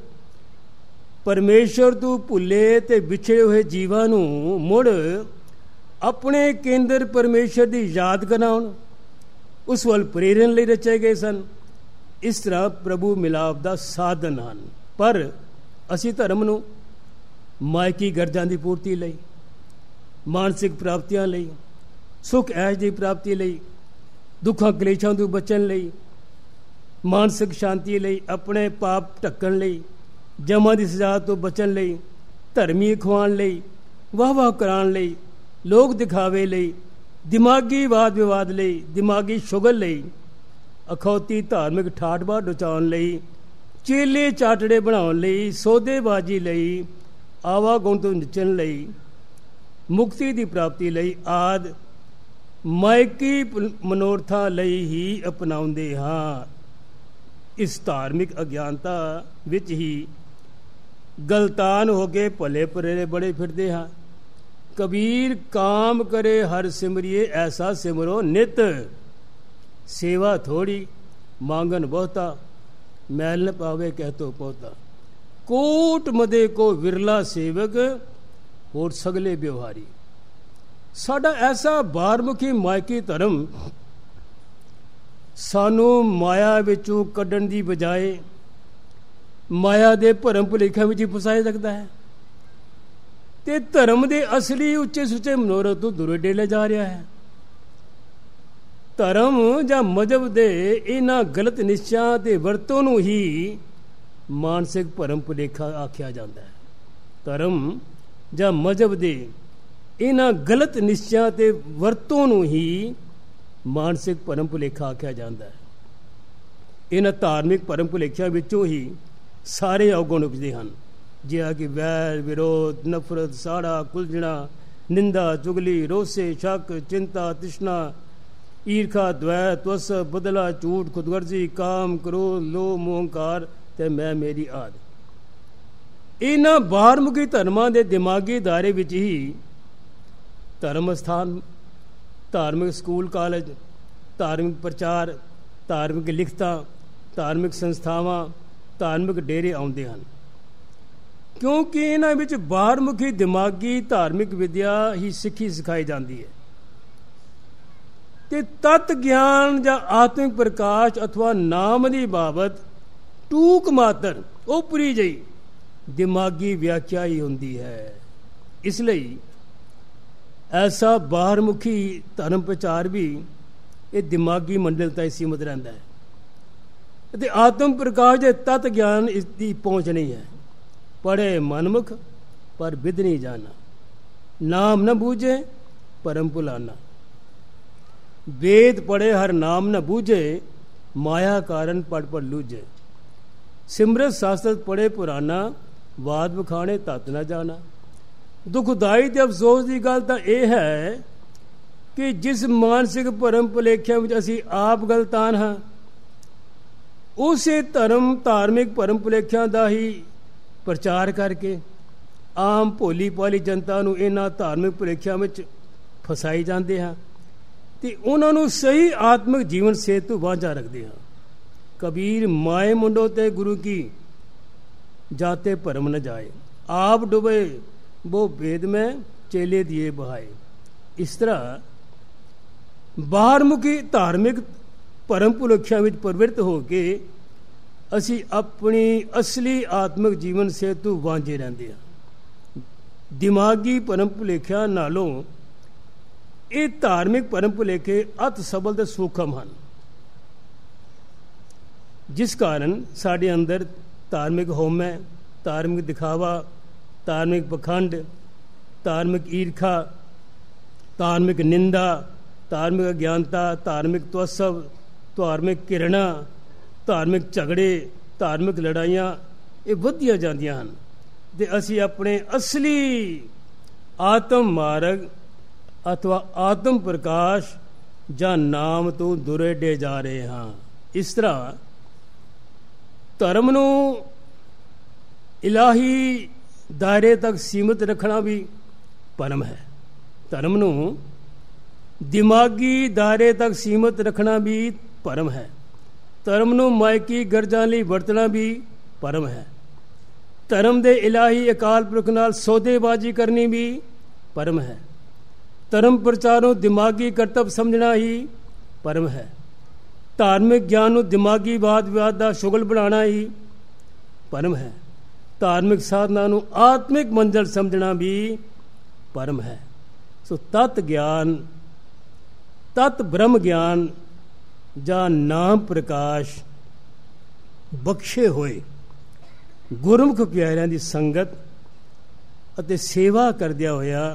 ਪਰਮੇਸ਼ਰ ਤੋਂ ਭੁੱਲੇ ਤੇ ਵਿਛੜੇ ਹੋਏ ਜੀਵਾਂ ਨੂੰ ਮੁੜ ਆਪਣੇ ਕੇਂਦਰ ਪਰਮੇਸ਼ਰ ਦੀ ਯਾਦ ਕਰਾਉਣ, ਉਸ ਵੱਲ ਪ੍ਰੇਰਨ ਲਈ ਰਚੇ ਗਏ ਸਨ। ਇਸ ਤਰ੍ਹਾਂ ਪ੍ਰਭੂ ਮਿਲਾਪ ਦਾ ਸਾਧਨ ਹਨ। ਪਰ ਅਸੀਂ ਧਰਮ ਨੂੰ ਮਾਇਕੀ ਗਰਜਾਂ ਦੀ ਪੂਰਤੀ ਲਈ, ਮਾਨਸਿਕ ਪ੍ਰਾਪਤੀਆਂ ਲਈ, ਸੁਖ ਐਸ਼ ਦੀ ਪ੍ਰਾਪਤੀ ਲਈ, ਦੁੱਖਾਂ ਕਲੇਸ਼ਾਂ ਤੋਂ ਬਚਣ ਲਈ, ਮਾਨਸਿਕ ਸ਼ਾਂਤੀ ਲਈ, ਆਪਣੇ ਪਾਪ ਢੱਕਣ ਲਈ, ਜਮਾਂ ਦੀ ਸਜ਼ਾ ਤੋਂ ਬਚਣ ਲਈ, ਧਰਮੀ ਖਵਾਉਣ ਲਈ, ਵਾਹ ਕਰਾਉਣ ਲਈ, ਲੋਕ ਦਿਖਾਵੇ ਲਈ, ਦਿਮਾਗੀ ਵਾਦ ਵਿਵਾਦ ਲਈ, ਦਿਮਾਗੀ ਸ਼ੁਗਲ ਲਈ, ਅਖੌਤੀ ਧਾਰਮਿਕ ਠਾਠ-ਬਾਠ ਰਚਾਉਣ ਲਈ, ਚੇਲੇ ਚਾਟੜੇ ਬਣਾਉਣ ਲਈ, ਸੌਦੇਬਾਜ਼ੀ ਲਈ, ਆਵਾਗੁਣ ਤੋਂ ਨੱਚਣ ਲਈ, ਮੁਕਤੀ ਦੀ ਪ੍ਰਾਪਤੀ ਲਈ ਆਦਿ ਮਾਇਕੀ ਮਨੋਰਥਾਂ ਲਈ ਹੀ ਅਪਣਾਉਂਦੇ ਹਾਂ। ਇਸ ਧਾਰਮਿਕ ਅਗਿਆਨਤਾ ਵਿੱਚ ਹੀ ਗਲਤਾਨ ਹੋ ਕੇ ਭਲੇ ਪਰੇਰੇ ਬੜੇ ਫਿਰਦੇ ਹਾਂ। ਕਬੀਰ ਕਾਮ ਕਰੇ ਹਰ ਸਿਮਰਿਏ, ਐਸਾ ਸਿਮਰੋ ਨਿਤ, ਸੇਵਾ ਥੋੜੀ ਮੰਗਨ ਬਹੁਤਾ, ਮੈਲ ਨ ਪਾਵੇ ਕਹਿ ਤੋ ਪਹੁਤਾ। ਕੋਟ ਮਦੇ ਕੋ ਵਿਰਲਾ ਸੇਵਕ, ਹੋਰ ਸਗਲੇ ਵਿਵਹਾਰੀ। ਸਾਡਾ ਐਸਾ ਬਾਹਰਮੁਖੀ ਮਾਇਕੀ ਧਰਮ ਸਾਨੂੰ ਮਾਇਆ ਵਿੱਚੋਂ ਕੱਢਣ ਦੀ ਬਜਾਏ ਮਾਇਆ ਦੇ ਭਰਮ ਭੁਲੇਖਿਆਂ ਵਿੱਚ ਹੀ ਫਸਾ ਸਕਦਾ ਹੈ ਤੇ ਧਰਮ ਦੇ ਅਸਲੀ ਉੱਚੇ ਸੁੱਚੇ ਮਨੋਰਥ ਤੋਂ ਦੂਰੇ ਲੈ ਜਾ ਰਿਹਾ ਹੈ। ਧਰਮ ਜਾਂ ਮਜ਼ਹਬ ਦੇ ਇਹਨਾਂ ਗਲਤ ਨਿਸ਼ਚਿਆਂ ਤੇ ਵਰਤੋਂ ਨੂੰ ਹੀ ਮਾਨਸਿਕ ਭਰਮ ਭੁਲੇਖਾ ਆਖਿਆ ਜਾਂਦਾ ਹੈ। ਧਰਮ ਜਾਂ ਮਜ਼ਹਬ ਦੇ ਇਹਨਾਂ ਗਲਤ ਨਿਸ਼ਚਿਆਂ ਤੇ ਵਰਤੋਂ ਨੂੰ ਹੀ ਮਾਨਸਿਕ ਭਰਮ ਭੁਲੇਖਾ ਆਖਿਆ ਜਾਂਦਾ ਹੈ। ਇਹਨਾਂ ਧਾਰਮਿਕ ਭਰਮ ਭੁਲੇਖਿਆਂ ਵਿੱਚੋਂ ਹੀ ਸਾਰੇ ਔਗੁਣ ਉਪਜਦੇ ਹਨ, ਜਿਹਾ ਕਿ ਵੈਰ, ਵਿਰੋਧ, ਨਫ਼ਰਤ, ਸਾੜਾ, ਕੁਲਝਣਾ, ਨਿੰਦਾ, ਚੁਗਲੀ, ਰੋਸੇ, ਸ਼ੱਕ, ਚਿੰਤਾ, ਤ੍ਰਿਸ਼ਨਾ, ਈਰਖਾ, ਦ્વੈਤ, ਤਵਸਬ, ਬਦਲਾ, ਝੂਠ, ਖੁਦਗਰਜ਼ੀ, ਕਾਮ, ਕ੍ਰੋਧ, ਲੋਭ, ਮੋਹ, ਹੰਕਾਰ ਤੇ ਮੈਂ ਮੇਰੀ ਆਦਿ। ਇਹਨਾਂ ਬਾਹਰਮੁਖੀ ਧਰਮਾਂ ਦੇ ਦਿਮਾਗੀ ਦਾਇਰੇ ਵਿੱਚ ਹੀ ਧਰਮ ਸਥਾਨ, ਧਾਰਮਿਕ ਸਕੂਲ ਕਾਲਜ, ਧਾਰਮਿਕ ਪ੍ਰਚਾਰ, ਧਾਰਮਿਕ ਲਿਖਤਾਂ, ਧਾਰਮਿਕ ਸੰਸਥਾਵਾਂ, ਧਾਰਮਿਕ ਡੇਰੇ ਆਉਂਦੇ ਹਨ, ਕਿਉਂਕਿ ਇਹਨਾਂ ਵਿੱਚ ਬਾਹਰਮੁਖੀ ਦਿਮਾਗੀ ਧਾਰਮਿਕ ਵਿਦਿਆ ਹੀ ਸਿਖਾਈ ਜਾਂਦੀ ਹੈ ਤੇ ਤਤ ਗਿਆਨ ਜਾਂ ਆਤਮਿਕ ਪ੍ਰਕਾਸ਼ ਅਥਵਾ ਨਾਮ ਦੀ ਬਾਬਤ ਟੂਕ ਮਾਤਰ ਉਪਰੀ ਜਿਹੀ ਦਿਮਾਗੀ ਵਿਆਖਿਆ ਹੀ ਹੁੰਦੀ ਹੈ। ਇਸ ਲਈ ਐਸਾ ਬਾਹਰਮੁਖੀ ਧਰਮ ਪ੍ਰਚਾਰ ਵੀ ਇਹ ਦਿਮਾਗੀ ਮੰਡਲ ਤੱਕ ਸੀਮਤ ਰਹਿੰਦਾ ਹੈ ਅਤੇ ਆਤਮ ਪ੍ਰਕਾਸ਼ ਦੇ ਤਤ ਗਿਆਨ ਇਸ ਦੀ ਪਹੁੰਚ ਨਹੀਂ ਹੈ। ਪੜ੍ਹੇ ਮਨਮੁਖ ਪਰ ਵਿਦ ਨਹੀਂ ਜਾਣਾ, ਨਾਮ ਨ ਬੂਝੇ ਪਰਮ ਭੁਲਾਨਾ। ਵੇਦ ਪੜ੍ਹੇ ਹਰ ਨਾਮ ਨ ਬੂਝੇ, ਮਾਇਆ ਕਾਰਨ ਪੜ ਲੂਝੇ। ਸਿਮਰਤ ਸ਼ਾਸਤਰ ਪੜ੍ਹੇ ਪੁਰਾਣਾ, ਵਾਦ ਵਿਖਾਣੇ ਤਤ ਨਾ ਜਾਣਾ। ਦੁਖਦਾਈ ਤੇ ਅਫਸੋਸ ਦੀ ਗੱਲ ਤਾਂ ਇਹ ਹੈ ਕਿ ਜਿਸ ਮਾਨਸਿਕ ਭਰਮ ਭੁਲੇਖਿਆਂ ਵਿੱਚ ਅਸੀਂ ਆਪ ਗਲਤਾਨ ਹਾਂ, ਉਸੇ ਧਾਰਮਿਕ ਭਰਮ ਭੁਲੇਖਿਆਂ ਦਾ ਹੀ ਪ੍ਰਚਾਰ ਕਰਕੇ ਆਮ ਭੋਲੀ ਭਾਲੀ ਜਨਤਾ ਨੂੰ ਇਹਨਾਂ ਧਾਰਮਿਕ ਭੁਲੇਖਿਆਂ ਵਿੱਚ ਫਸਾਈ ਜਾਂਦੇ ਹਾਂ ਤੇ ਉਹਨਾਂ ਨੂੰ ਸਹੀ ਆਤਮਿਕ ਜੀਵਨ ਸੇਧ ਤੋਂ ਵਾਂਝਾ ਰੱਖਦੇ ਹਾਂ। ਕਬੀਰ ਮਾਏ ਮੁੰਡੋ ਤੇ ਗੁਰੂ ਕੀ ਜਾਤੇ ਭਰਮ ਨ ਜਾਏ, ਆਪ ਡੁਬੇ वो वेद में चेले दिए बहाए। इस तरह ਬਾਹਰਮੁਖੀ ਧਾਰਮਿਕ ਭਰਮ ਭੁਲੇਖਿਆਂ ਵਿੱਚ ਪ੍ਰਵਿਰਤ ਹੋ ਕੇ ਅਸੀਂ ਆਪਣੀ ਅਸਲੀ ਆਤਮਿਕ ਜੀਵਨ ਸੇ ਤੋਂ ਵਾਂਝੇ ਰਹਿੰਦੇ ਹਾਂ। ਦਿਮਾਗੀ ਭਰਮ ਭੁਲੇਖਿਆਂ ਨਾਲੋਂ ਇਹ ਧਾਰਮਿਕ ਭਰਮ ਭੁਲੇਖੇ ਅਤ ਸਬਲ ਤੇ ਸੂਖਮ ਹਨ, ਜਿਸ ਕਾਰਨ ਸਾਡੇ ਅੰਦਰ ਧਾਰਮਿਕ ਹਉਮੈ, ਧਾਰਮਿਕ ਦਿਖਾਵਾ, ਧਾਰਮਿਕ ਪਖੰਡ, ਧਾਰਮਿਕ ਈਰਖਾ, ਧਾਰਮਿਕ ਨਿੰਦਾ, ਧਾਰਮਿਕ ਅਗਿਆਨਤਾ, ਧਾਰਮਿਕ ਤਵਸਬ, ਧਾਰਮਿਕ ਘਿਰਣਾ, ਧਾਰਮਿਕ ਝਗੜੇ, ਧਾਰਮਿਕ ਲੜਾਈਆਂ ਇਹ ਵਧਦੀਆਂ ਜਾਂਦੀਆਂ ਹਨ ਤੇ ਅਸੀਂ ਆਪਣੇ ਅਸਲੀ ਆਤਮ ਮਾਰਗ ਅਥਵਾ ਆਤਮ ਪ੍ਰਕਾਸ਼ ਜਾਂ ਨਾਮ ਤੋਂ ਦੁਰੇਡੇ ਜਾ ਰਹੇ ਹਾਂ। ਇਸ ਤਰ੍ਹਾਂ ਧਰਮ ਨੂੰ ਇਲਾਹੀ ਦਾਇਰੇ ਤੱਕ ਸੀਮਿਤ ਰੱਖਣਾ ਵੀ ਭਰਮ ਹੈ। ਧਰਮ ਨੂੰ ਦਿਮਾਗੀ ਦਾਇਰੇ ਤੱਕ ਸੀਮਤ ਰੱਖਣਾ ਵੀ ਭਰਮ ਹੈ। ਧਰਮ ਨੂੰ ਮਾਇਕੀ ਗਰਜਾਂ ਲਈ ਵਰਤਣਾ ਵੀ ਭਰਮ ਹੈ। ਧਰਮ ਦੇ ਇਲਾਹੀ ਅਕਾਲ ਪੁਰਖ ਨਾਲ ਸੌਦੇਬਾਜ਼ੀ ਕਰਨੀ ਵੀ ਭਰਮ ਹੈ। ਧਰਮ ਪ੍ਰਚਾਰ ਨੂੰ ਦਿਮਾਗੀ ਕਰਤੱਵ ਸਮਝਣਾ ਹੀ ਭਰਮ ਹੈ। ਧਾਰਮਿਕ ਗਿਆਨ ਨੂੰ ਦਿਮਾਗੀ ਵਾਦ ਵਿਵਾਦ ਦਾ ਸ਼ੁਗਲ ਬਣਾਉਣਾ ਹੀ ਭਰਮ ਹੈ। ਧਾਰਮਿਕ ਸਾਧਨਾ ਨੂੰ ਆਤਮਿਕ ਮੰਜ਼ਲ ਸਮਝਣਾ ਵੀ ਭਰਮ ਹੈ। ਸੋ ਤਤ ਗਿਆਨ, ਤਤ ਬ੍ਰਹਮ ਗਿਆਨ ਜਾਂ ਨਾਮ ਪ੍ਰਕਾਸ਼ ਬਖਸ਼ੇ ਹੋਏ ਗੁਰਮੁਖ ਪਿਆਰਿਆਂ ਦੀ ਸੰਗਤ ਅਤੇ ਸੇਵਾ ਕਰਦਿਆਂ ਹੋਇਆ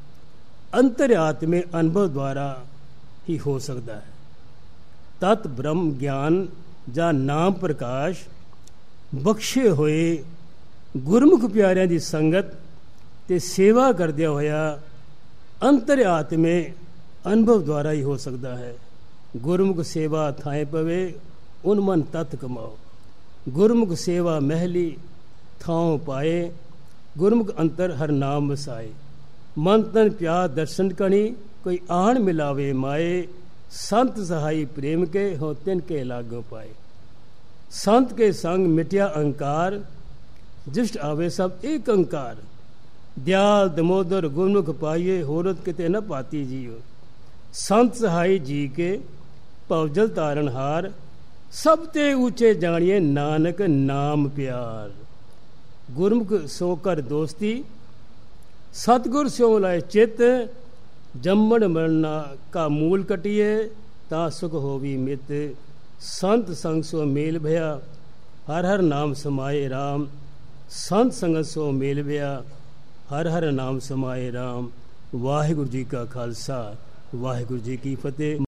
ਅੰਤਰਿਆਤਮੇ ਅਨੁਭਵ ਦੁਆਰਾ ਹੀ ਹੋ ਸਕਦਾ ਹੈ। ਤਤ ਬ੍ਰਹਮ ਗਿਆਨ ਜਾਂ ਨਾਮ ਪ੍ਰਕਾਸ਼ ਬਖਸ਼ੇ ਹੋਏ ਗੁਰਮੁਖ ਪਿਆਰਿਆਂ ਦੀ ਸੰਗਤ ਤੇ ਸੇਵਾ ਕਰਦਿਆਂ ਹੋਇਆ ਅੰਤਰਿਆਤਮੇ ਅਨੁਭਵ ਦੁਆਰਾ ਹੀ ਹੋ ਸਕਦਾ ਹੈ। ਗੁਰਮੁਖ ਸੇਵਾ ਥਾਏ ਪਵੇ ਉਨ ਮਨ ਤਤ ਕਮਾਓ। ਗੁਰਮੁਖ ਸੇਵਾ ਮਹਿਲੀ ਥਾਉ ਪਾਏ, ਗੁਰਮੁਖ ਅੰਤਰ ਹਰ ਨਾਮ ਵਸਾਏ। ਮਨ ਤਨ ਪਿਆਰ ਦਰਸ਼ਨ ਕਣੀ, ਕੋਈ ਆਣ ਮਿਲਾਵੇ ਮਾਏ। ਸੰਤ ਸਹਾਈ ਪ੍ਰੇਮ ਕੇ ਹੋ ਤਿਨ ਕੇ ਲਾਗੋ ਪਾਏ। ਸੰਤ ਕੇ ਸੰਗ ਮਿਟਿਆ ਅਹੰਕਾਰ, ਜਿਸ਼ਟ ਆਵੇ ਸਭ ਏਕ ਅੰਕਾਰ। ਦਿਆਲ ਦਮੋਦਰ ਗੁਰਮੁਖ ਪਾਈਏ, ਹੋਰਤ ਕਿਤੇ ਨ ਪਾਤੀ ਜੀਓ। ਸੰਤ ਸਹਾਈ ਜੀ ਕੇ ਭਵਜਲ ਤਾਰਨ ਹਾਰ, ਸਭ ਤੇ ਉੱਚੇ ਜਾਣੀਏ ਨਾਨਕ ਨਾਮ ਪਿਆਰ। ਗੁਰਮੁਖ ਸੋ ਕਰ ਦੋਸਤੀ, ਸਤਿਗੁਰ ਸਿਉ ਲਾਏ ਚਿਤ। ਜੰਮਣ ਮਰਨਾ ਕਾ ਮੂਲ ਕਟਿਏ, ਤਾਂ ਸੁਖ ਹੋਵੀ ਮਿਤ। ਸੰਤ ਸੰਗ ਸੋ ਮੇਲ ਭਇਆ, ਹਰ ਹਰ ਨਾਮ ਸਮਾਏ ਰਾਮ। ਸੰਤ ਸੰਗਤ ਸੋ ਮੇਲ ਭਇਆ, ਹਰ ਹਰ ਨਾਮ ਸਮਾਏ ਰਾਮ। ਵਾਹਿਗੁਰੂ ਜੀ ਕਾ ਖਾਲਸਾ, ਵਾਹਿਗੁਰੂ ਜੀ ਕੀ ਫਤਿਹ।